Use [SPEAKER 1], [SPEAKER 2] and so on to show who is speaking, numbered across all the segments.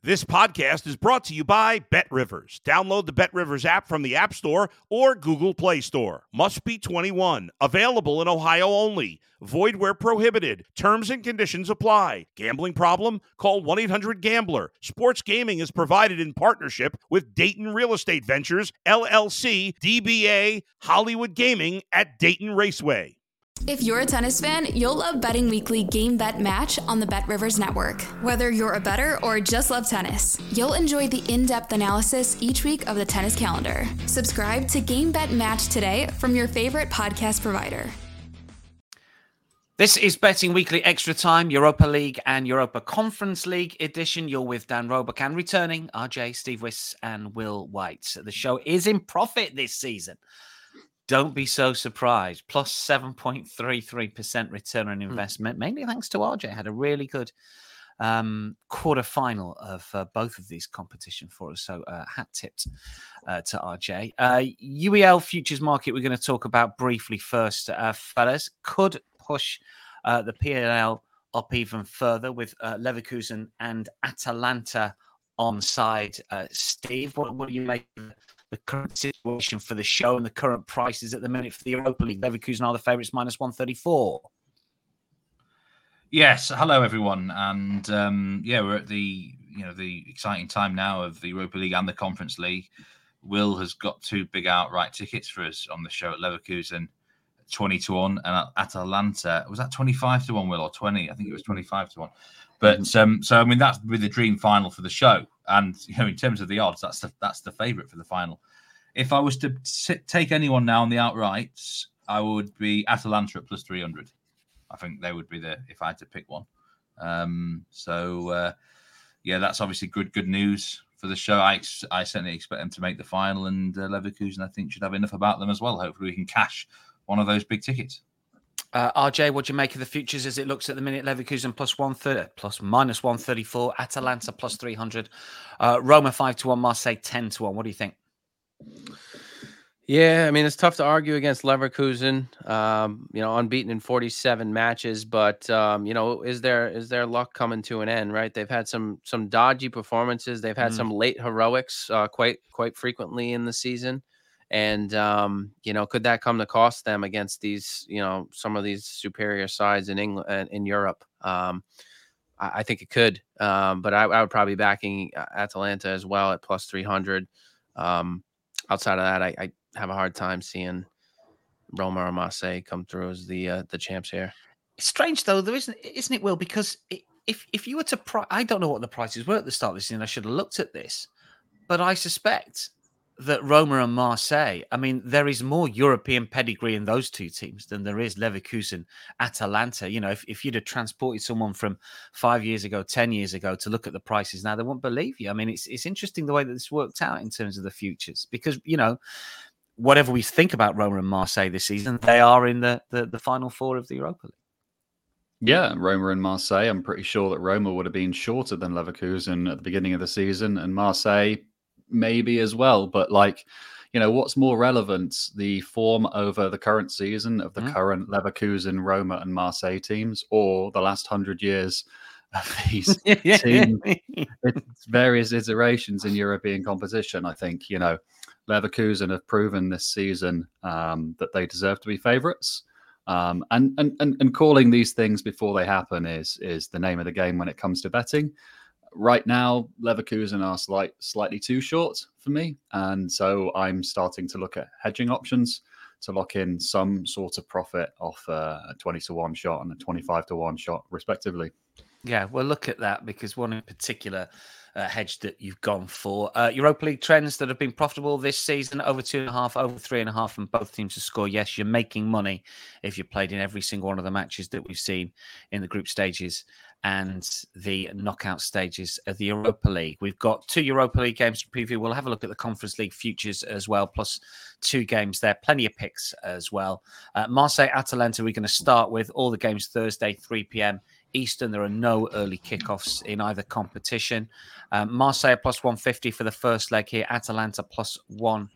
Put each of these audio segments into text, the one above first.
[SPEAKER 1] This podcast is brought to you by BetRivers. Download the BetRivers app from the App Store or Google Play Store. Must be 21. Available in Ohio only. Void where prohibited. Terms and conditions apply. Gambling problem? Call 1-800-GAMBLER. Sports gaming is provided in partnership with Dayton Real Estate Ventures, LLC, DBA, Hollywood Gaming at Dayton Raceway.
[SPEAKER 2] If you're a tennis fan, you'll love Betting Weekly Game Bet Match on the BetRivers Network. Whether you're a bettor or just love tennis, you'll enjoy the in-depth analysis each week of the tennis calendar. Subscribe to Game Bet Match today from your favorite podcast provider.
[SPEAKER 3] This is Betting Weekly Extra Time, Europa League and Europa Conference League edition. You're with Dan Roebuck and returning RJ, Steve Wiss and Will White. The show is in profit this season. Don't be so surprised. Plus 7.33% return on investment, mainly thanks to RJ. Had a really good quarter-final of both of these competitions for us. So hat tipped to RJ. UEL futures market we're going to talk about briefly first, fellas. Could push the PLL up even further with Leverkusen and Atalanta on side. Steve, what do you make of the current situation for the show and the current prices at the minute for the Europa League? Leverkusen are the favourites, minus 134.
[SPEAKER 4] Yes, hello everyone, and we're at the exciting time now of the Europa League and the Conference League. Will has got two big outright tickets for us on the show at Leverkusen, 20-1, and Atalanta was that 25-1, Will, or 20? I think it was 25-1. But so I mean that's with the dream final for the show, and in terms of the odds, that's the favourite for the final. If I was to take anyone now on the outrights, I would be Atalanta at plus 300. I think they would be if I had to pick one. That's obviously good news for the show. I certainly expect them to make the final, and Leverkusen I think should have enough about them as well. Hopefully we can cash one of those big tickets.
[SPEAKER 3] RJ, what do you make of the futures as it looks at the minute? Leverkusen minus 134, Atalanta plus 300, Roma 5-1, Marseille 10-1. What do you think?
[SPEAKER 5] Yeah, I mean, it's tough to argue against Leverkusen, unbeaten in 47 matches, but, is their luck coming to an end, right? They've had some dodgy performances. They've had some late heroics quite frequently in the season. And, could that come to cost them against these, some of these superior sides in England, in Europe? I think it could, but I would probably be backing Atalanta as well at plus 300. Outside of that, I have a hard time seeing Roma or Marseille come through as the champs here.
[SPEAKER 3] It's strange though, isn't it, Will? Because if you were to, I don't know what the prices were at the start of this season. I should have looked at this, but I suspect that Roma and Marseille, I mean, there is more European pedigree in those two teams than there is Leverkusen, Atalanta. If you'd have transported someone from 5 years ago, 10 years ago to look at the prices now, they won't believe you. I mean, it's interesting the way that this worked out in terms of the futures because, whatever we think about Roma and Marseille this season, they are in the final four of the Europa League.
[SPEAKER 6] Yeah, Roma and Marseille, I'm pretty sure that Roma would have been shorter than Leverkusen at the beginning of the season, and Marseille maybe as well. But what's more relevant, the form over the current season of the current Leverkusen, Roma and Marseille teams, or the last 100 years of these teams? It's various iterations in European competition. I think, Leverkusen have proven this season that they deserve to be favourites. And calling these things before they happen is the name of the game when it comes to betting. Right now, Leverkusen are slightly too short for me, and so I'm starting to look at hedging options to lock in some sort of profit off a 20-1 shot and a 25-1 shot, respectively.
[SPEAKER 3] Yeah, well, look at that, because one in particular hedge that you've gone for. Europa League trends that have been profitable this season, over 2.5, over 3.5, and both teams to score. Yes, you're making money if you played in every single one of the matches that we've seen in the group stages and the knockout stages of the Europa League. We've got 2 Europa League games to preview. We'll have a look at the Conference League futures as well, plus 2 games there. Plenty of picks as well. Marseille, Atalanta, we're going to start with all the games Thursday, 3 p.m. Eastern. There are no early kickoffs in either competition. Marseille plus 150 for the first leg here. Atalanta plus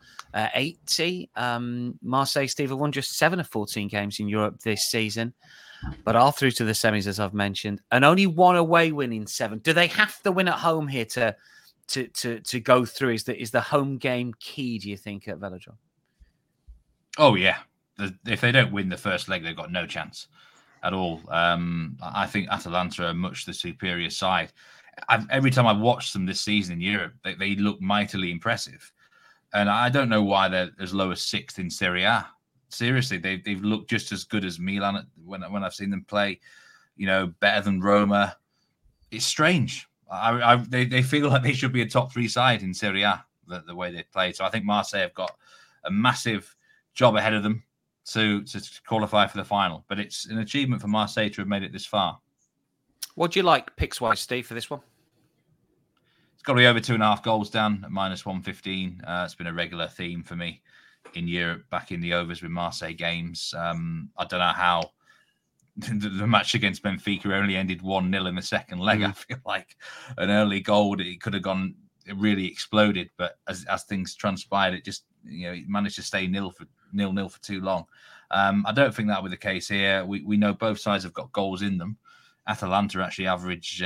[SPEAKER 3] 180. Marseille, Steve, have won just 7 of 14 games in Europe this season. but are through to the semis, as I've mentioned, and only one away win in 7. Do they have to win at home here to go through? Is the home game key, do you think, at Velodrome?
[SPEAKER 4] Oh, yeah. If they don't win the first leg, they've got no chance at all. I think Atalanta are much the superior side. Every time I've watched them this season in Europe, they look mightily impressive. And I don't know why they're as low as 6th in Serie A. Seriously, they've looked just as good as Milan when I've seen them play, better than Roma. It's strange. They feel like they should be a top 3 side in Serie A, the way they play. So I think Marseille have got a massive job ahead of them to qualify for the final. But it's an achievement for Marseille to have made it this far.
[SPEAKER 3] What do you like picks-wise, Steve, for this one?
[SPEAKER 4] It's got to be over 2.5 goals down at -115. It's been a regular theme for me in Europe, back in the overs with Marseille games. I don't know how the match against Benfica only ended 1-0 in the second leg. I feel like an early goal, it could have gone, it really exploded. But as things transpired, it just, it managed to stay 0-0 for too long. I don't think that will be the case here. We know both sides have got goals in them. Atalanta actually average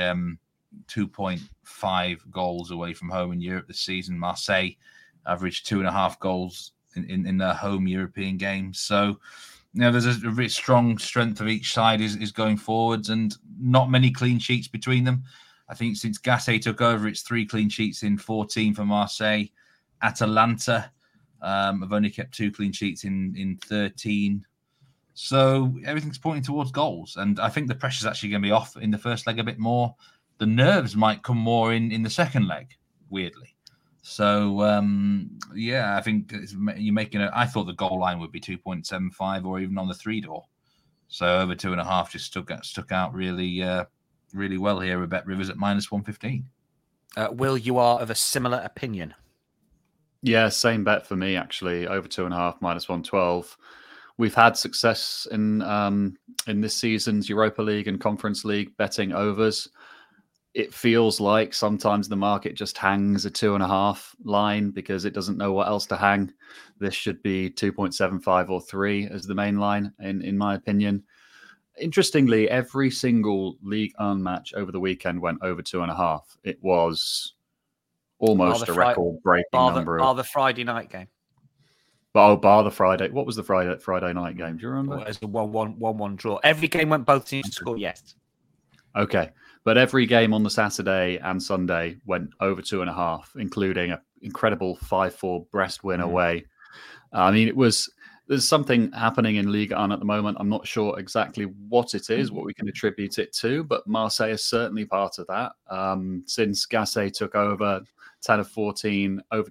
[SPEAKER 4] 2.5 goals away from home in Europe this season. Marseille averaged 2.5 goals in their home European games. So, there's a really strong strength of each side is going forwards, and not many clean sheets between them. I think since Gasset took over, it's 3 clean sheets in 14 for Marseille. Atalanta have only kept 2 clean sheets in 13. So everything's pointing towards goals. And I think the pressure's actually going to be off in the first leg a bit more. The nerves might come more in the second leg, weirdly. So, I think you're making I thought the goal line would be 2.75 or even on the 3 door. So over 2.5 just stuck out really, really well here with Bet Rivers at -115.
[SPEAKER 3] Will, you are of a similar opinion?
[SPEAKER 6] Yeah, same bet for me, actually. Over 2.5, -112. We've had success in this season's Europa League and Conference League betting overs. It feels like sometimes the market just hangs a 2.5 line because it doesn't know what else to hang. This should be 2.75 or 3 as the main line, in my opinion. Interestingly, every single League 1 match over the weekend went over 2.5. It was almost a record-breaking number.
[SPEAKER 3] Bar the Friday night game.
[SPEAKER 6] Bar the Friday. What was the Friday night game? Do you remember?
[SPEAKER 3] It was a 1-1 draw. Every game went both teams to score, yes.
[SPEAKER 6] Okay. But every game on the Saturday and Sunday went over 2.5, including an incredible 5-4 Brest win away. I mean, there's something happening in Ligue 1 at the moment. I'm not sure exactly what it is, what we can attribute it to, but Marseille is certainly part of that. Since Gasset took over, 10 of 14, over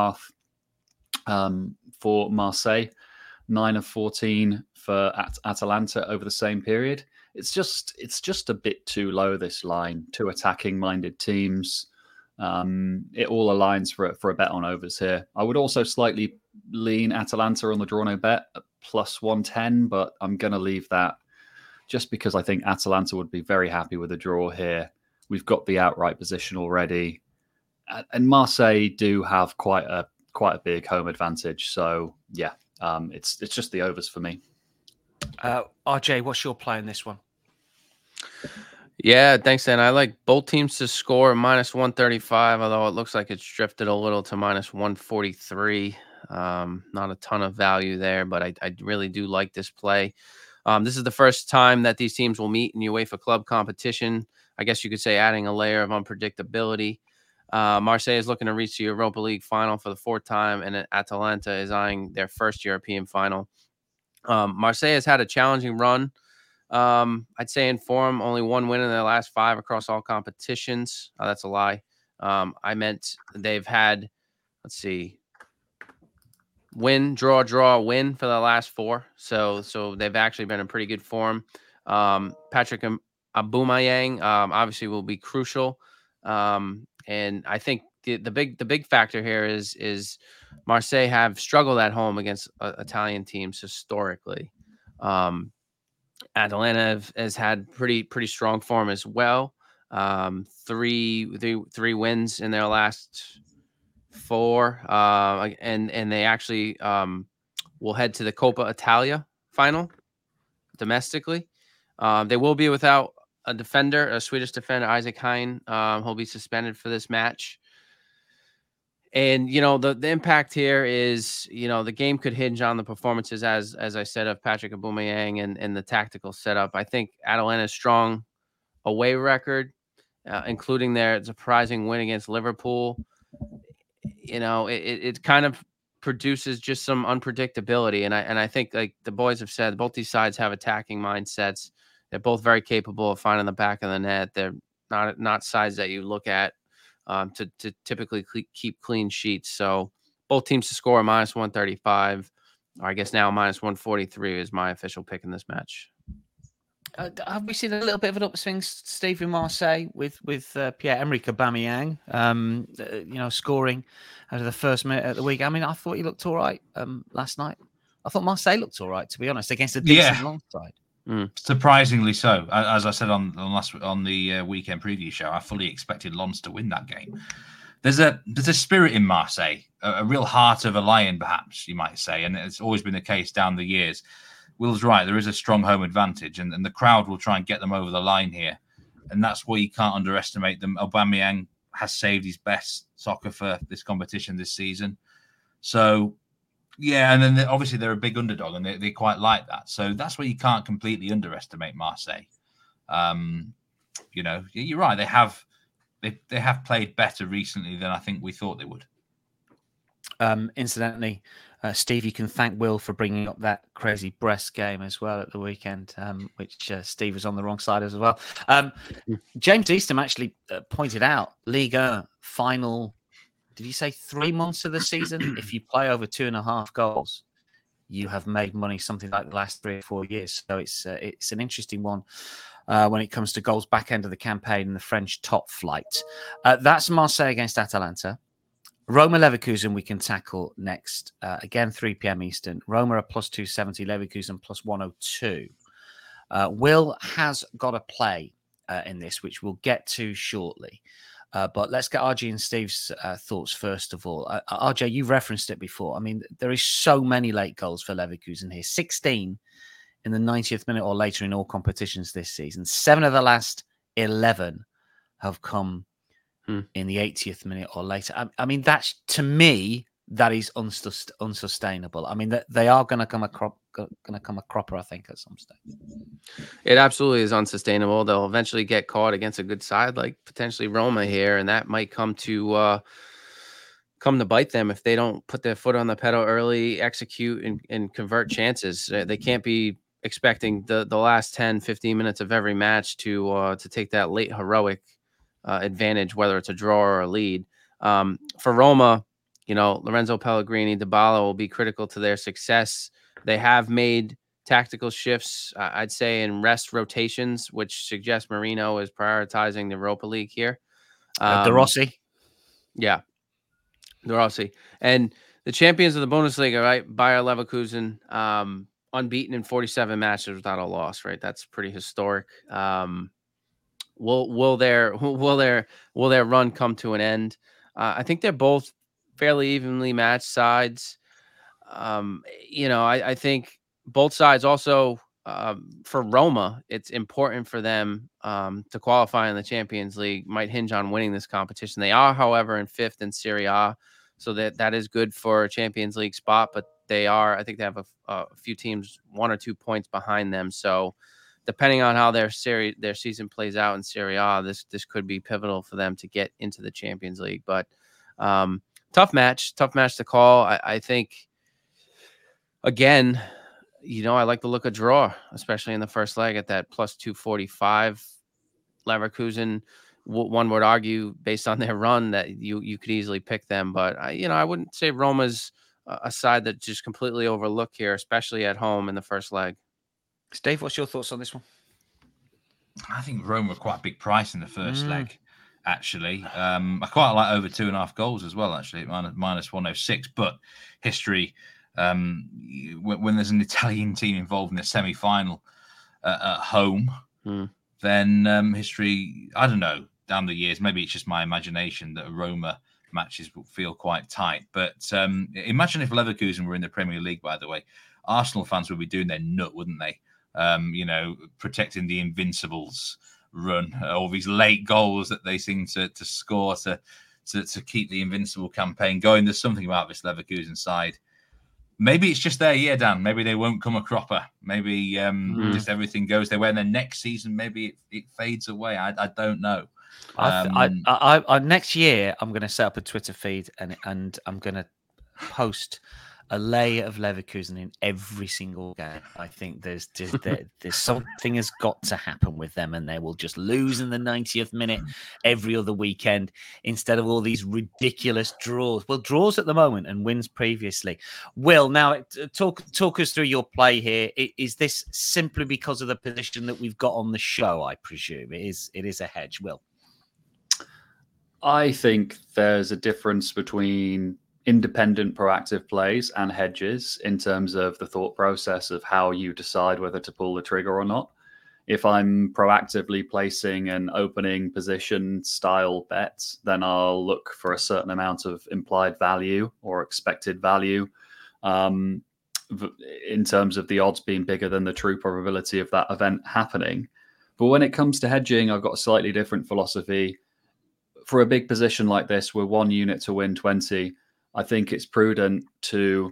[SPEAKER 6] 2.5 for Marseille, 9 of 14 for Atalanta over the same period. It's just a bit too low, this line. 2 attacking-minded teams. It all aligns for a bet on overs here. I would also slightly lean Atalanta on the draw no bet at +110, but I'm going to leave that just because I think Atalanta would be very happy with a draw here. We've got the outright position already. And Marseille do have quite a big home advantage. So, yeah, it's just the overs for me.
[SPEAKER 3] RJ, what's your play in this one?
[SPEAKER 5] Yeah, thanks, Dan. I like both teams to score -135, although it looks like it's drifted a little to -143. Not a ton of value there, but I really do like this play. This is the first time that these teams will meet in UEFA Club competition. I guess you could say adding a layer of unpredictability. Marseille is looking to reach the Europa League final for the 4th time, and Atalanta is eyeing their first European final. Marseille has had a challenging run. I'd say in form, only 1 win in their last 5 across all competitions. That's a lie. I meant they've had, win, draw, win for the last 4. So they've actually been in pretty good form. Patrick Aubameyang obviously will be crucial. And I think the big factor here is Marseille have struggled at home against Italian teams historically. Atalanta has had pretty strong form as well. 3 wins in their last 4, and they actually will head to the Coppa Italia final domestically. They will be without a Swedish defender, Isaac Hein. He'll be suspended for this match. And, the impact here is, the game could hinge on the performances, as I said, of Patrick Aubameyang and the tactical setup. I think Atalanta's strong away record, including their surprising win against Liverpool, it kind of produces just some unpredictability. And I think, like the boys have said, both these sides have attacking mindsets. They're both very capable of finding the back of the net. They're not sides that you look at to typically keep clean sheets. So both teams to score minus 135, or I guess now minus 143 is my official pick in this match.
[SPEAKER 3] Have we seen a little bit of an upswing, Steve, in Marseille with Pierre-Emerick Aubameyang, scoring out of the first minute of the week? I mean, I thought he looked all right last night. I thought Marseille looked all right, to be honest, against a decent long side.
[SPEAKER 4] Surprisingly so. As I said on the weekend preview show, I fully expected Lens to win that game. There's a spirit in Marseille, a real heart of a lion, perhaps you might say, and it's always been the case down the years. Will's right. There is a strong home advantage, and the crowd will try and get them over the line here, and that's why you can't underestimate them. Aubameyang has saved his best soccer for this competition this season, so. Yeah, and then obviously they're a big underdog, and they quite like that. So that's where you can't completely underestimate Marseille. You're right. They have played better recently than I think we thought they would.
[SPEAKER 3] Incidentally, Steve, you can thank Will for bringing up that crazy Brest game as well at the weekend, which Steve was on the wrong side as well. James Eastham actually pointed out Ligue 1 final. Did you say 3 months of the season? If you play over 2.5 goals, you have made money something like the last 3 or 4 years. So it's an interesting one when it comes to goals back end of the campaign in the French top flight. That's Marseille against Atalanta. Roma Leverkusen we can tackle next. Again, 3 p.m. Eastern. Roma are plus 270, Leverkusen plus 102. Will has got a play in this, which we'll get to shortly. But let's get RJ and Steve's thoughts first of all. RJ, you've referenced it before. I mean, there is so many late goals for Leverkusen here. 16 in the 90th minute or later in all competitions this season. 7 of the last 11 have come in the 80th minute or later. I mean, that's, to me, that is unsustainable. I mean, they are going to come a cropper, I think, at some stage.
[SPEAKER 5] It absolutely is unsustainable. They'll eventually get caught against a good side like potentially Roma here, and that might come to bite them if they don't put their foot on the pedal early, execute, and convert chances. They can't be expecting the last 10, 15 minutes of every match to take that late heroic advantage, whether it's a draw or a lead. For Roma, Lorenzo Pellegrini, Dybala will be critical to their success. They have made tactical shifts, I'd say, in rest rotations, which suggests Marino is prioritizing the Europa League here.
[SPEAKER 3] De Rossi.
[SPEAKER 5] Yeah, De Rossi. And the champions of the Bundesliga, right? Bayer Leverkusen, unbeaten in 47 matches without a loss, right? That's pretty historic. Will their run come to an end? I think they're both fairly evenly matched sides. I think both sides also, for Roma, it's important for them to qualify in the Champions League, might hinge on winning this competition. They are, however, in 5th in Serie A, so that is good for a Champions League spot, but I think they have a few teams 1 or 2 points behind them. So depending on how their season plays out in Serie A, this could be pivotal for them to get into the Champions League. But tough match to call. I think, again, I like the look of draw, especially in the first leg at that plus 245. Leverkusen, one would argue, based on their run, that you could easily pick them. But I wouldn't say Roma's a side that just completely overlooked here, especially at home in the first leg.
[SPEAKER 3] Steve, what's your thoughts on this one?
[SPEAKER 4] I think Roma were quite a big price in the first leg, actually. I quite like over 2.5 goals as well, actually, at minus 106. But history, when there's an Italian team involved in the semi-final at home, then history, I don't know, down the years, maybe it's just my imagination that Roma matches will feel quite tight. But imagine if Leverkusen were in the Premier League, by the way. Arsenal fans would be doing their nut, wouldn't they? protecting the Invincibles run, all these late goals that they seem to score to keep the Invincible campaign going. There's something about this Leverkusen side. Maybe it's just their year, Dan. Maybe they won't come a cropper. Maybe just everything goes their way. And then next season, maybe it fades away. I don't know.
[SPEAKER 3] Next year, I'm going to set up a Twitter feed and I'm going to post a layer of Leverkusen in every single game. I think there's something has got to happen with them, and they will just lose in the 90th minute every other weekend instead of all these ridiculous draws. Well, draws at the moment and wins previously. Will, now talk us through your play here. Is this simply because of the position that we've got on the show? I presume it is a hedge. Will,
[SPEAKER 6] I think there's a difference between independent proactive plays and hedges in terms of the thought process of how you decide whether to pull the trigger or not. If I'm proactively placing an opening position style bet, then I'll look for a certain amount of implied value or expected value in terms of the odds being bigger than the true probability of that event happening. But when it comes to hedging, I've got a slightly different philosophy. For a big position like this, with 1 unit to win 20, I think it's prudent to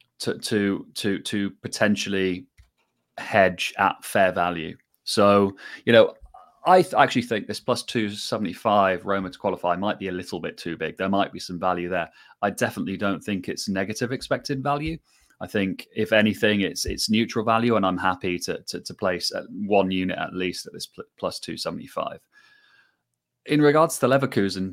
[SPEAKER 6] potentially hedge at fair value. So, I actually think this plus 275 Roma to qualify might be a little bit too big. There might be some value there. I definitely don't think it's negative expected value. I think, if anything, it's neutral value, and I'm happy to place at 1 unit at least at this plus 275. In regards to Leverkusen,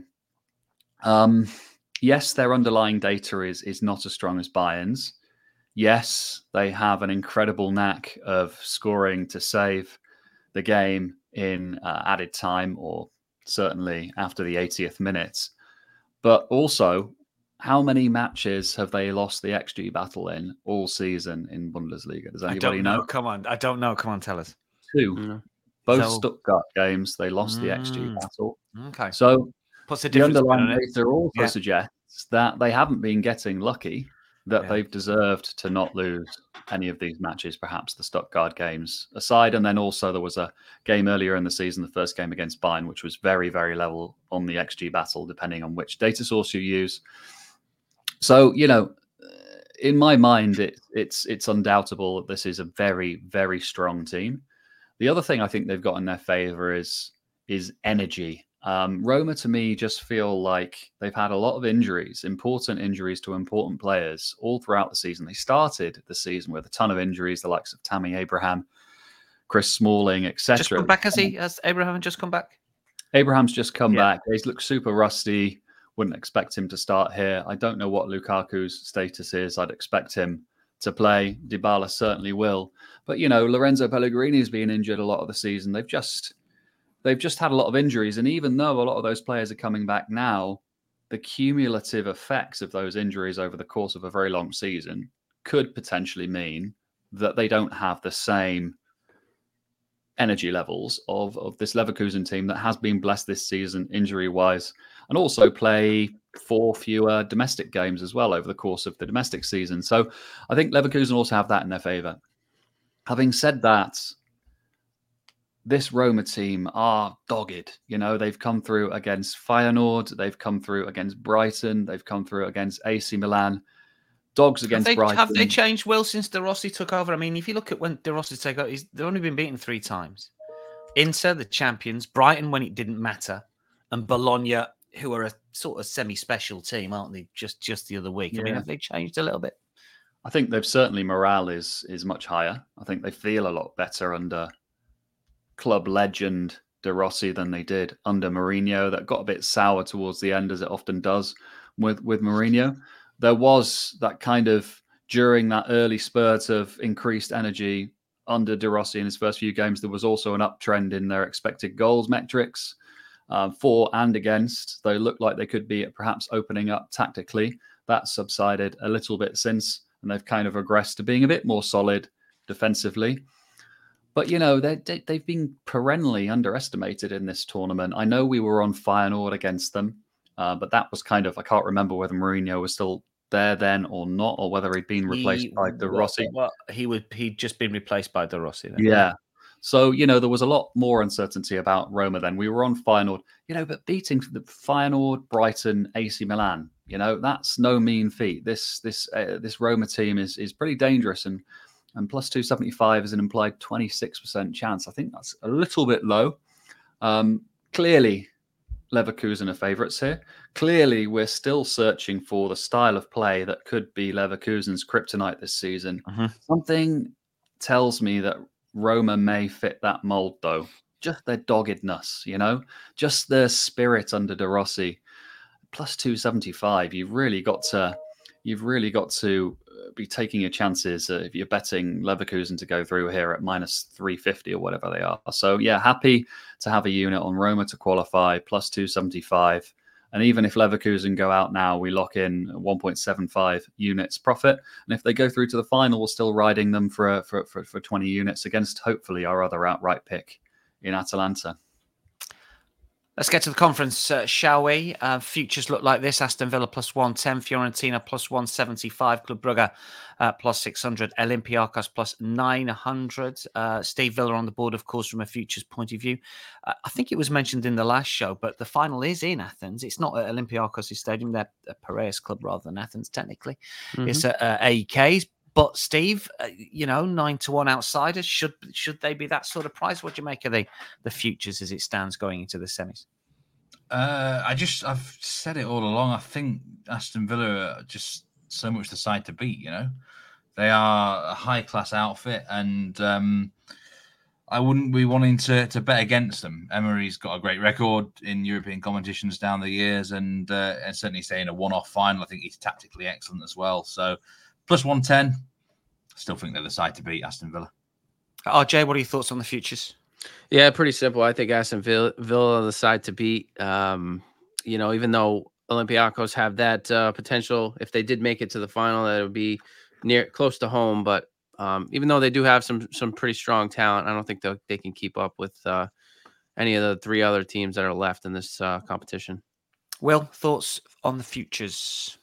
[SPEAKER 6] yes, their underlying data is not as strong as Bayern's. Yes, they have an incredible knack of scoring to save the game in added time, or certainly after the 80th minute. But also, how many matches have they lost the XG battle in all season in Bundesliga? Does anybody know?
[SPEAKER 3] Come on, I don't know. Come on, tell us.
[SPEAKER 6] 2. Mm. Both Stuttgart games, they lost the XG battle.
[SPEAKER 3] Okay.
[SPEAKER 6] So
[SPEAKER 3] what's the
[SPEAKER 6] difference? The underlying data also suggests that they haven't been getting lucky, that they've deserved to not lose any of these matches, perhaps the Stuttgart games aside. And then also there was a game earlier in the season, the first game against Bayern, which was very, very level on the XG battle, depending on which data source you use. So, in my mind, it's undoubtable that this is a very, very strong team. The other thing I think they've got in their favor is energy. Roma, to me, just feel like they've had a lot of injuries, important injuries to important players all throughout the season. They started the season with a ton of injuries, the likes of Tammy Abraham, Chris Smalling, etc.
[SPEAKER 3] Just come back, has Abraham just come back?
[SPEAKER 6] Abraham's just come back. He's looked super rusty. Wouldn't expect him to start here. I don't know what Lukaku's status is. I'd expect him to play. Dybala certainly will. But, Lorenzo Pellegrini has been injured a lot of the season. They've just had a lot of injuries. And even though a lot of those players are coming back now, the cumulative effects of those injuries over the course of a very long season could potentially mean that they don't have the same energy levels of this Leverkusen team that has been blessed this season injury-wise, and also play 4 fewer domestic games as well over the course of the domestic season. So I think Leverkusen also have that in their favour. Having said that, this Roma team are dogged. They've come through against Feyenoord, they've come through against Brighton, they've come through against AC Milan. Dogs against Brighton.
[SPEAKER 3] Have they changed, Will, since De Rossi took over? I mean, if you look at when De Rossi took over, they've only been beaten 3 times. Inter, the champions, Brighton when it didn't matter, and Bologna, who are a sort of semi-special team, aren't they? Just the other week. Yeah. I mean, have they changed a little bit?
[SPEAKER 6] I think they've certainly, morale is much higher. I think they feel a lot better under club legend De Rossi than they did under Mourinho. That got a bit sour towards the end, as it often does with Mourinho. There was that kind of, during that early spurt of increased energy under De Rossi in his first few games, there was also an uptrend in their expected goals metrics, for and against. They looked like they could be perhaps opening up tactically. That subsided a little bit since, and they've kind of regressed to being a bit more solid defensively. But, they've been perennially underestimated in this tournament. I know we were on Feyenoord against them, but that was kind of, I can't remember whether Mourinho was still there then or not, or whether he'd been replaced by De Rossi.
[SPEAKER 3] Well, he'd just been replaced by De Rossi. Then.
[SPEAKER 6] Yeah. So, there was a lot more uncertainty about Roma then. We were on Feyenoord, but beating the Feyenoord, Brighton, AC Milan, that's no mean feat. This Roma team is pretty dangerous, and plus 275 is an implied 26% chance. I think that's a little bit low. Clearly, Leverkusen are favourites here. Clearly, we're still searching for the style of play that could be Leverkusen's kryptonite this season. Something tells me that Roma may fit that mold, though. Just their doggedness, just their spirit under De Rossi. Plus 275, you've really got to be taking your chances if you're betting Leverkusen to go through here at minus 350 or whatever they are. So yeah, happy to have a unit on Roma to qualify, plus 275. And even if Leverkusen go out now, we lock in 1.75 units profit. And if they go through to the final, we're still riding them for 20 units against hopefully our other outright pick in Atalanta.
[SPEAKER 3] Let's get to the conference, shall we? Futures look like this. Aston Villa plus 110, Fiorentina plus 175, Club Brugge plus 600, Olympiacos plus 900. Steve Villa on the board, of course, from a futures point of view. I think it was mentioned in the last show, but the final is in Athens. It's not at Olympiacos' stadium. They're a Piraeus club rather than Athens, technically. It's at AEK's. But Steve, 9-1 outsiders, should they be that sort of price? What do you make of the futures as it stands going into the semis?
[SPEAKER 4] I've said it all along. I think Aston Villa are just so much the side to beat. They are a high class outfit, and I wouldn't be wanting to bet against them. Emery's got a great record in European competitions down the years, and certainly saying a one-off final. I think he's tactically excellent as well. So. Plus 110, still think they're the side to beat, Aston Villa.
[SPEAKER 3] RJ, what are your thoughts on the futures?
[SPEAKER 5] Yeah, pretty simple. I think Aston Villa are the side to beat. Even though Olympiacos have that potential, if they did make it to the final, that it would be close to home. But even though they do have some pretty strong talent, I don't think they can keep up with any of the three other teams that are left in this competition.
[SPEAKER 3] Will, thoughts on the futures?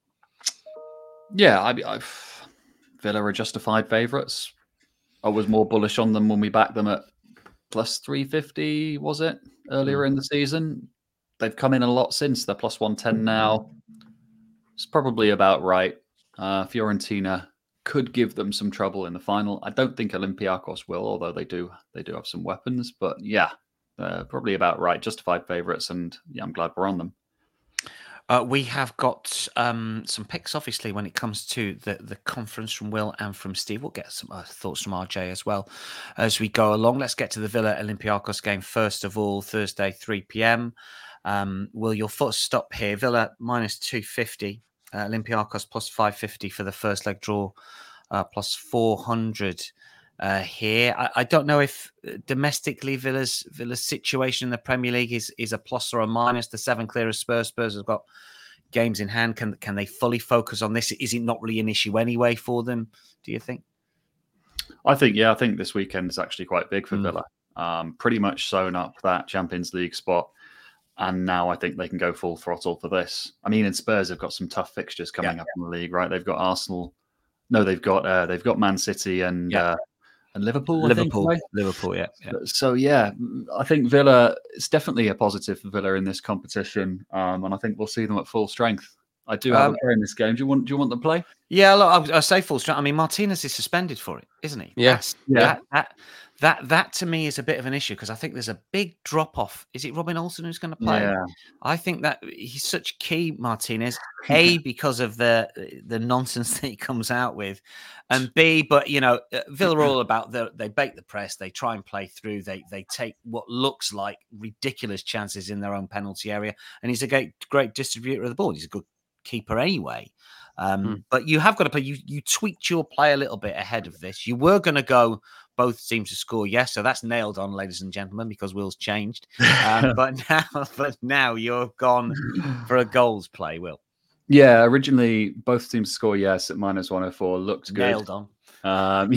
[SPEAKER 6] Yeah, Villa are justified favourites. I was more bullish on them when we backed them at plus 350, was it, earlier in the season? They've come in a lot since. They're plus 110 now. It's probably about right. Fiorentina could give them some trouble in the final. I don't think Olympiacos will, although they do have some weapons. But yeah, probably about right. Justified favourites, and yeah, I'm glad we're on them.
[SPEAKER 3] We have got some picks, obviously, when it comes to the conference from Will and from Steve. We'll get some thoughts from RJ as well as we go along. Let's get to the Villa Olympiacos game first of all, Thursday, 3 p.m. Will, your first stop here, Villa minus 250, Olympiacos plus 550 for the first leg draw, plus 400 here. I don't know if domestically Villa's situation in the Premier League is a plus or a minus. The 7 clear of Spurs. Spurs have got games in hand. Can they fully focus on this? Is it not really an issue anyway for them, do you think?
[SPEAKER 6] I think this weekend is actually quite big for Villa. Pretty much sewn up that Champions League spot. And now I think they can go full throttle for this. I mean, and Spurs have got some tough fixtures coming up in the league, right? They've got Arsenal. No, they've got Man City and Liverpool.
[SPEAKER 3] Liverpool, yeah.
[SPEAKER 6] So yeah, I think Villa, it's definitely a positive for Villa in this competition, and I think we'll see them at full strength. I do have a play in this game. Do you want the play?
[SPEAKER 3] Yeah, look, I say full strength. I mean, Martinez is suspended for it, isn't he?
[SPEAKER 5] Yes.
[SPEAKER 3] That to me is a bit of an issue because I think there's a big drop off. Is it Robin Olsen who's going to play?
[SPEAKER 6] Yeah.
[SPEAKER 3] I think that he's such key, Martinez. A, because of the nonsense that he comes out with, and B, but Villa are all about they bake the press, they try and play through, they take what looks like ridiculous chances in their own penalty area, and he's a great distributor of the ball. He's a good keeper anyway. But you have got to play. You tweaked your play a little bit ahead of this. You were going to go both teams to score, yes. So that's nailed on, ladies and gentlemen, because Will's changed. But now you're gone for a goals play, Will.
[SPEAKER 6] Yeah, originally both teams score yes at minus 104. Looked good.
[SPEAKER 3] Nailed on.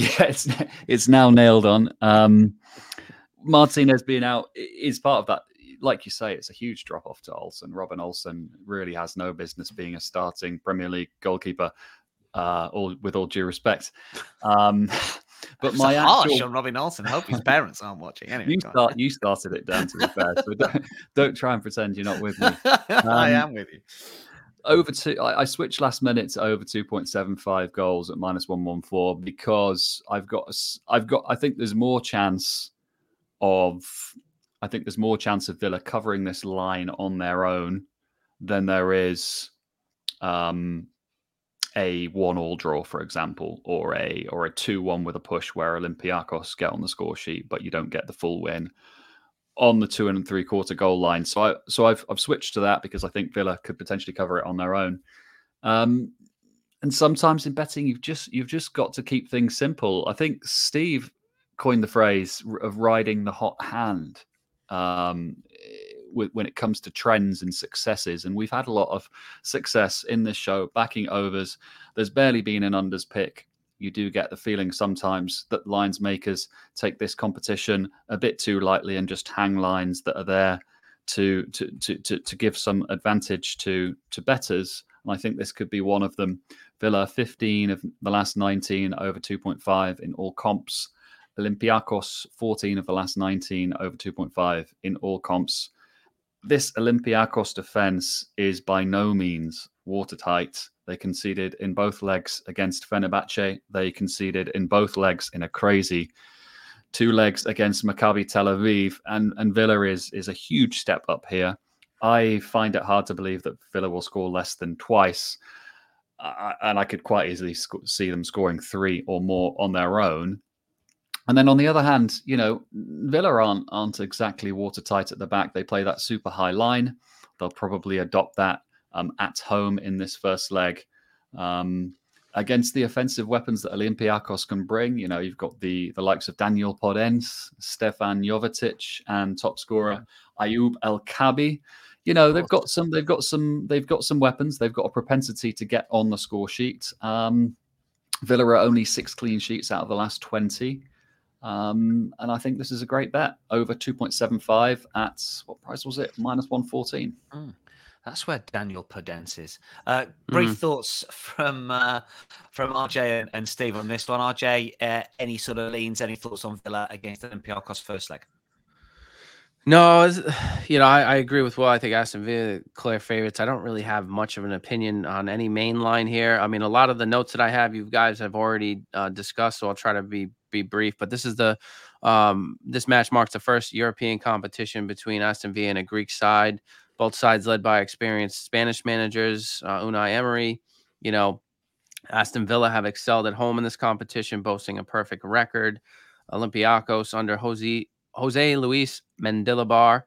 [SPEAKER 6] It's now nailed on. Martinez being out is part of that. like you say, it's a huge drop off to Olsen. Robin Olsen really has no business being a starting Premier League goalkeeper. With all due respect, but my
[SPEAKER 3] harsh on Robin Olsen. I hope his parents aren't watching. Anyway,
[SPEAKER 6] you started it, Dan. To be fair, so don't try and pretend you're not with me.
[SPEAKER 3] I am with you.
[SPEAKER 6] I switched last minute to over 2.75 goals at -114 because I think there's more chance of Villa covering this line on their own than there is a 1-1 draw, for example, or a 2-1 with a push where Olympiacos get on the score sheet, but you don't get the full win on the 2 3/4 goal line. So I've switched to that because I think Villa could potentially cover it on their own. And sometimes in betting, you've just got to keep things simple. I think Steve coined the phrase of riding the hot hand when it comes to trends and successes. And we've had a lot of success in this show, backing overs. There's barely been an unders pick. You do get the feeling sometimes that lines makers take this competition a bit too lightly and just hang lines that are there to give some advantage to bettors. And I think this could be one of them. Villa, 15 of the last 19 over 2.5 in all comps. Olympiacos, 14 of the last 19 over 2.5 in all comps. This Olympiacos defense is by no means watertight. They conceded in both legs against Fenerbahce. They conceded in both legs in a crazy 2 legs against Maccabi Tel Aviv. And Villa is a huge step up here. I find it hard to believe that Villa will score less than twice. And I could quite easily see them scoring 3 or more on their own. And then on the other hand, Villa aren't exactly watertight at the back. They play that super high line. They'll probably adopt that at home in this first leg. Against the offensive weapons that Olympiacos can bring, you've got the likes of Daniel Podence, Stefan Jovetic, and top scorer Ayoub El Kabi. They've got some weapons. They've got a propensity to get on the score sheet. Villa are only 6 clean sheets out of the last 20. And I think this is a great bet. Over 2.75 at, what price was it? -114.
[SPEAKER 3] That's where Daniel Podence is. Brief thoughts from RJ and Steve on this one. RJ, any sort of leans, any thoughts on Villa against Olympiacos first leg?
[SPEAKER 5] No, I agree with Will. I think Aston Villa clear favorites. I don't really have much of an opinion on any main line here. I mean, a lot of the notes that I have, you guys have already discussed, so I'll try to be brief. But this is this match marks the first European competition between Aston Villa and a Greek side. Both sides led by experienced Spanish managers, Unai Emery. Aston Villa have excelled at home in this competition, boasting a perfect record. Olympiacos under Jose Luis Mendilibar.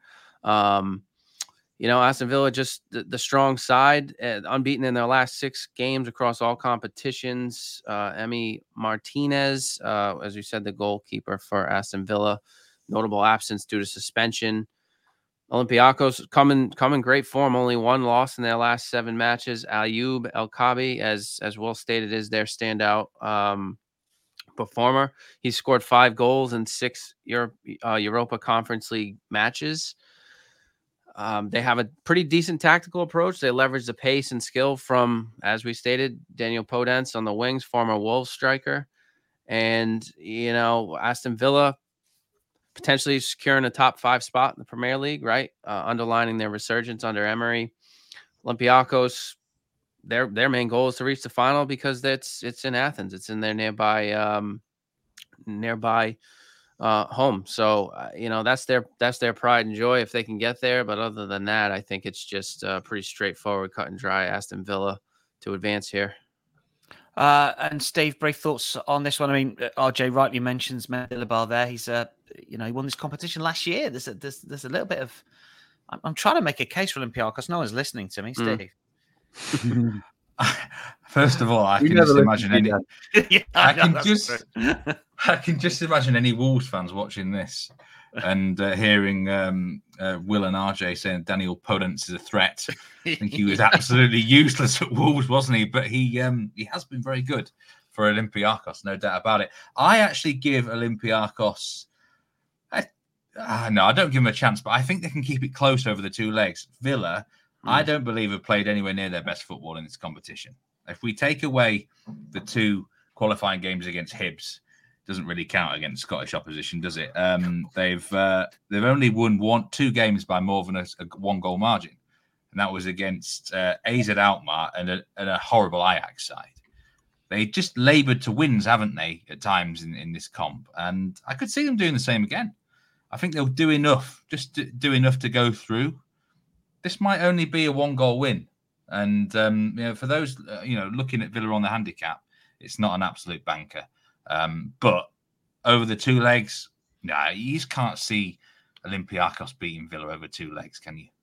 [SPEAKER 5] Aston Villa just the strong side, unbeaten in their last 6 games across all competitions. Emi Martinez, as you said, the goalkeeper for Aston Villa, notable absence due to suspension. Olympiacos come in great form, only 1 loss in their last 7 matches. Ayoub El Kabi, as Will stated, is their standout performer. He scored 5 goals in 6 Europa Conference League matches. They have a pretty decent tactical approach. They leverage the pace and skill from, as we stated, Daniel Podence on the wings, former Wolves striker. And, Aston Villa potentially securing a top 5 spot in the Premier League, right? Underlining their resurgence under Emery. Olympiacos, their main goal is to reach the final because it's in Athens. It's in their nearby home. So that's their pride and joy if they can get there. But other than that, I think it's just pretty straightforward, cut and dry Aston Villa to advance here.
[SPEAKER 3] And Steve, brief thoughts on this one. I mean, RJ rightly mentions Mendilibar there. He's he won this competition last year. There's a little bit of. I'm trying to make a case for Olympiacos. No one's listening to me, Steve.
[SPEAKER 4] First of all, I can just imagine any. I can just imagine any Wolves fans watching this and hearing Will and RJ saying Daniel Podence is a threat. I think he was absolutely useless at Wolves, wasn't he? But he has been very good for Olympiacos, no doubt about it. I actually give Olympiacos No, I don't give them a chance, but I think they can keep it close over the two legs. Villa, I don't believe have played anywhere near their best football in this competition. If we take away the 2 qualifying games against Hibs, doesn't really count against Scottish opposition, does it? They've only won 2 games by more than a 1-goal margin, and that was against AZ Alkmaar and a horrible Ajax side. They just laboured to wins, haven't they, at times in this comp? And I could see them doing the same again. I think they'll do enough, do enough to go through. This might only be a 1-goal win. And, for those, looking at Villa on the handicap, it's not an absolute banker. But over the 2 legs, you just can't see Olympiacos beating Villa over 2 legs, can you?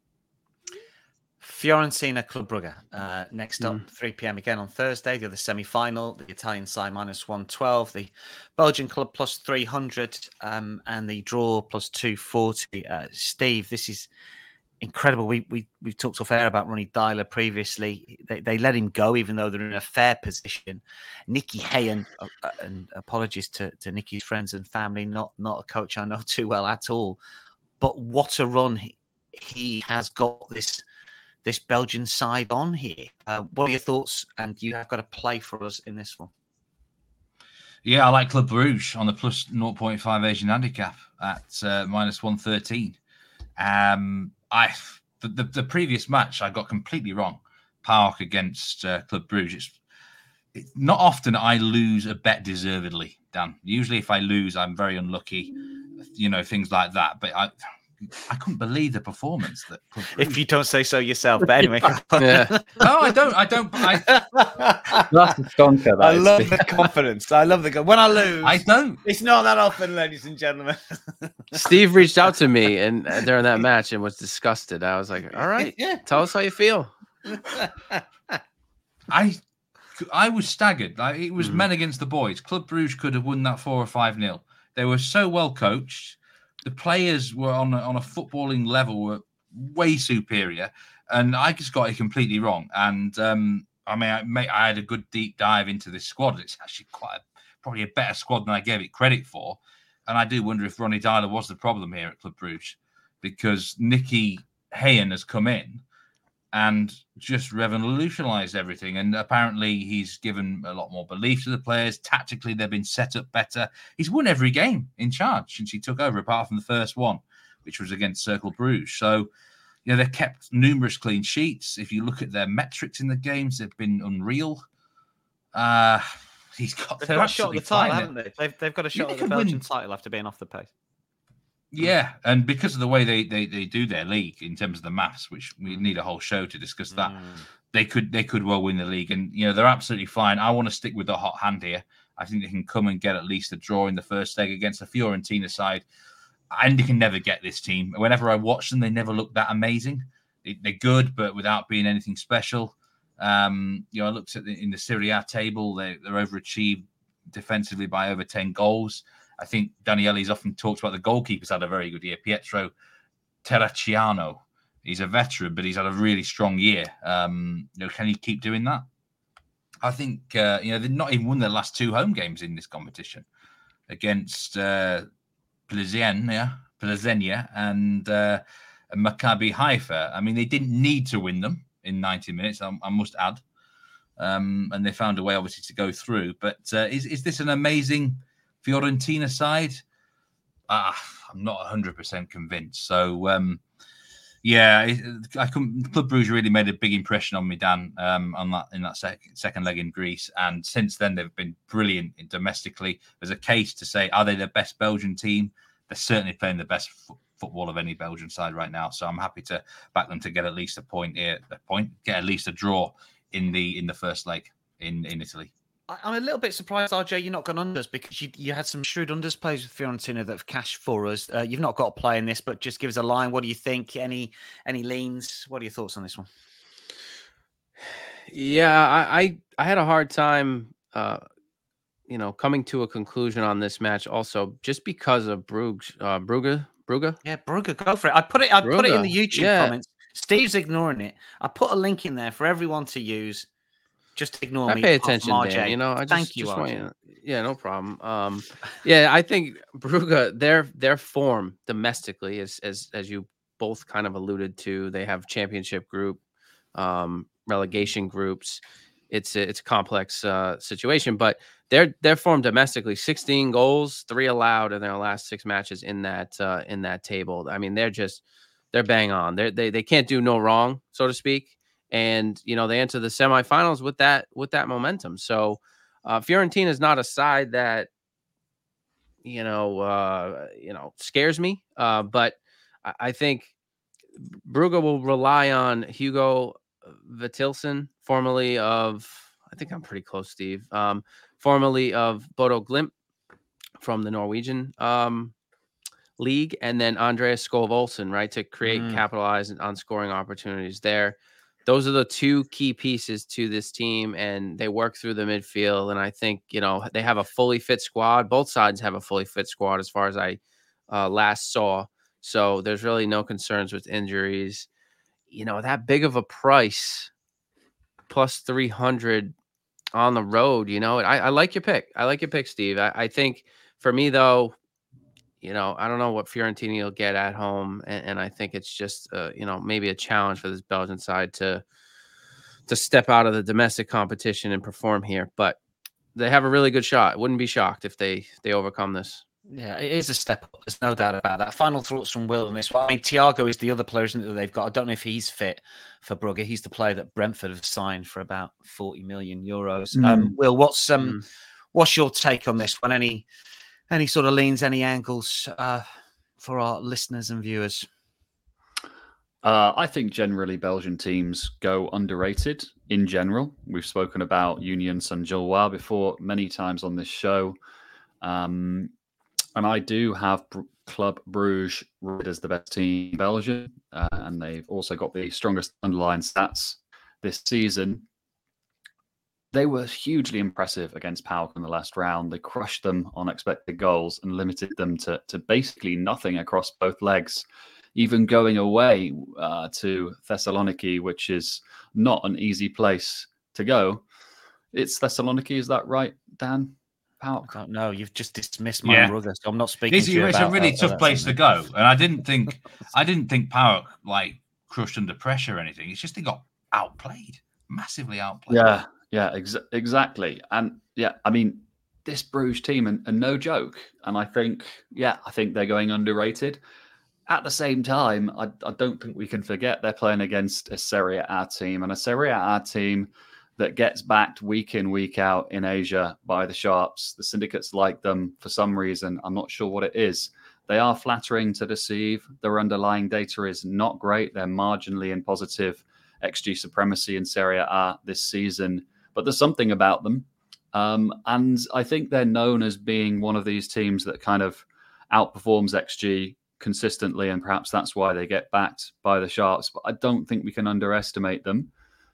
[SPEAKER 3] Fiorentina Club Brugge. Next up, 3 p.m. again on Thursday. The other semi-final, the Italian side -112, the Belgian club +300, and the draw +240. Steve, this is incredible. We've talked off air about Ronny Deila previously. They let him go, even though they're in a fair position. Nicky Hayen, and apologies to Nicky's friends and family, not a coach I know too well at all. But what a run he has got this Belgian side on here. What are your thoughts? And you have got a play for us in this one.
[SPEAKER 4] Yeah, I like Club Brugge on the plus 0.5 Asian handicap at -113. The previous match I got completely wrong. PAOK against Club Brugge. It's not often I lose a bet deservedly, Dan. Usually if I lose, I'm very unlucky, things like that. But I couldn't believe the performance that Club Brugge.
[SPEAKER 3] If you don't say so yourself, but anyway.
[SPEAKER 5] Yeah.
[SPEAKER 4] No, I don't.
[SPEAKER 6] That's a stonker.
[SPEAKER 3] I love the confidence. I love when I lose.
[SPEAKER 4] I don't.
[SPEAKER 3] It's not that often, ladies and gentlemen.
[SPEAKER 5] Steve reached out to me and during that match and was disgusted. I was like, all right, tell us how you feel.
[SPEAKER 4] I was staggered. Like, it was men against the boys. Club Brugge could have won that 4 or 5-0. They were so well coached. The players were on a footballing level were way superior, and I just got it completely wrong. And I had a good deep dive into this squad. It's actually probably a better squad than I gave it credit for. And I do wonder if Ronny Deila was the problem here at Club Brugge, because Nicky Hayen has come in and just revolutionised everything. And apparently he's given a lot more belief to the players. Tactically, they've been set up better. He's won every game in charge since he took over, apart from the first one, which was against Cercle Bruges. So, they've kept numerous clean sheets. If you look at their metrics in the games, they've been unreal.
[SPEAKER 3] They've got a shot at the title, haven't they? They've got a shot at the Belgian title after being off the pace.
[SPEAKER 4] Yeah, and because of the way they do their league in terms of the maths, which we need a whole show to discuss that, they could well win the league, and they're absolutely fine. I want to stick with the hot hand here. I think they can come and get at least a draw in the first leg against the Fiorentina side, and you can never get this team. Whenever I watch them, they never look that amazing. They're good, but without being anything special. I looked at in the Serie A table, they're overachieved defensively by over 10 goals. I think Daniele's often talks about the goalkeepers had a very good year. Pietro Terracciano, he's a veteran, but he's had a really strong year. Can he keep doing that? I think, they've not even won their last 2 home games in this competition against Plzeň and Maccabi Haifa. I mean, they didn't need to win them in 90 minutes, I must add. And they found a way, obviously, to go through. But is this an amazing Fiorentina side? I'm not 100% convinced. So, Club Brugge really made a big impression on me, Dan, in that second leg in Greece. And since then, they've been brilliant domestically. There's a case to say, are they the best Belgian team? They're certainly playing the best football of any Belgian side right now. So I'm happy to back them to get at least a point here, get at least a draw in the first leg in Italy.
[SPEAKER 3] I'm a little bit surprised, RJ, you're not gone unders, because you had some shrewd unders plays with Fiorentina that have cashed for us. You've not got a play in this, but just give us a line. What do you think? Any leans? What are your thoughts on this one?
[SPEAKER 5] Yeah, I had a hard time, coming to a conclusion on this match. Also, just because of Brugge.
[SPEAKER 3] Yeah, Brugge, go for it. I put it in the YouTube comments. Steve's ignoring it. I put a link in there for everyone to use. Just ignore me.
[SPEAKER 5] I pay attention,
[SPEAKER 3] RJ.
[SPEAKER 5] Dan. You know, I just,
[SPEAKER 3] Thank you,
[SPEAKER 5] just want
[SPEAKER 3] RJ.
[SPEAKER 5] yeah, no problem. Yeah, I think Brugge, their form domestically is as you both kind of alluded to. They have championship group, relegation groups. It's a complex situation, but their form domestically, 16 goals, 3 allowed in their last 6 matches in that table. I mean, they're bang on. They can't do no wrong, so to speak. And they enter the semifinals with that momentum. So Fiorentina is not a side that scares me. But I think Brugge will rely on Hugo Vittilsen, formerly of, I think I'm pretty close, Steve, formerly of Bodo Glimt from the Norwegian league, and then Andreas Skov Olsen, right, to capitalize on scoring opportunities there. Those are the 2 key pieces to this team, and they work through the midfield. And I think, they have a fully fit squad. Both sides have a fully fit squad as far as I last saw. So there's really no concerns with injuries. That big of a price, plus 300 on the road, I like your pick. I like your pick, Steve. I think for me, though, I don't know what Fiorentina will get at home, and I think it's just maybe a challenge for this Belgian side to step out of the domestic competition and perform here. But they have a really good shot. Wouldn't be shocked if they overcome this.
[SPEAKER 3] Yeah, it is a step up. There's no doubt about that. Final thoughts from Will on this one. I mean, Thiago is the other player that they've got. I don't know if he's fit for Brugge. He's the player that Brentford have signed for about 40 million euros. Will, what's your take on this one? Any sort of leans, any angles for our listeners and viewers?
[SPEAKER 6] I think generally Belgian teams go underrated in general. We've spoken about Union Saint-Gilloise before many times on this show. And I do have Club Bruges rated as the best team in Belgium. And they've also got the strongest underlying stats this season. They were hugely impressive against PAOK in the last round. They crushed them on expected goals and limited them to basically nothing across both legs, even going away to Thessaloniki, which is not an easy place to go. It's Thessaloniki, is that right, Dan? PAOK?
[SPEAKER 3] I don't know. You've just dismissed my brother, so I'm not speaking to you
[SPEAKER 4] it's
[SPEAKER 3] about
[SPEAKER 4] a really tough place to go. And I didn't think PAOK crushed under pressure or anything. It's just they got outplayed, massively outplayed.
[SPEAKER 6] Yeah, exactly. And I mean, this Bruges team, and no joke. And I think they're going underrated. At the same time, I don't think we can forget they're playing against a Serie A team, and a Serie A team that gets backed week in, week out in Asia by the Sharps. The syndicates like them for some reason. I'm not sure what it is. They are flattering to deceive. Their underlying data is not great. They're marginally in positive XG supremacy in Serie A this season, but there's something about them. And I think they're known as being one of these teams that kind of outperforms XG consistently, and perhaps that's why they get backed by the Sharks. But I don't think we can underestimate them.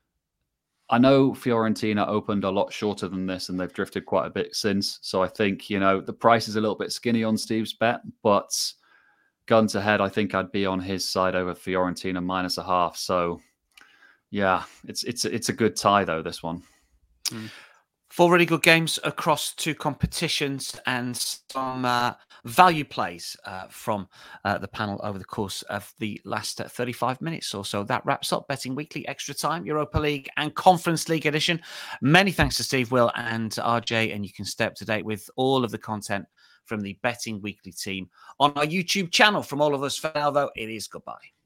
[SPEAKER 6] I know Fiorentina opened a lot shorter than this, and they've drifted quite a bit since. So I think, the price is a little bit skinny on Steve's bet, but gun to head, I think I'd be on his side over Fiorentina -0.5. So yeah, it's a good tie though, this one.
[SPEAKER 3] 4 really good games across 2 competitions, and some value plays from the panel over the course of the last 35 minutes or so. That wraps up Betting Weekly Extra Time, Europa League and Conference League edition. Many thanks to Steve, Will and RJ, and you can stay up to date with all of the content from the Betting Weekly team on our YouTube channel. From all of us for now, though, it is goodbye.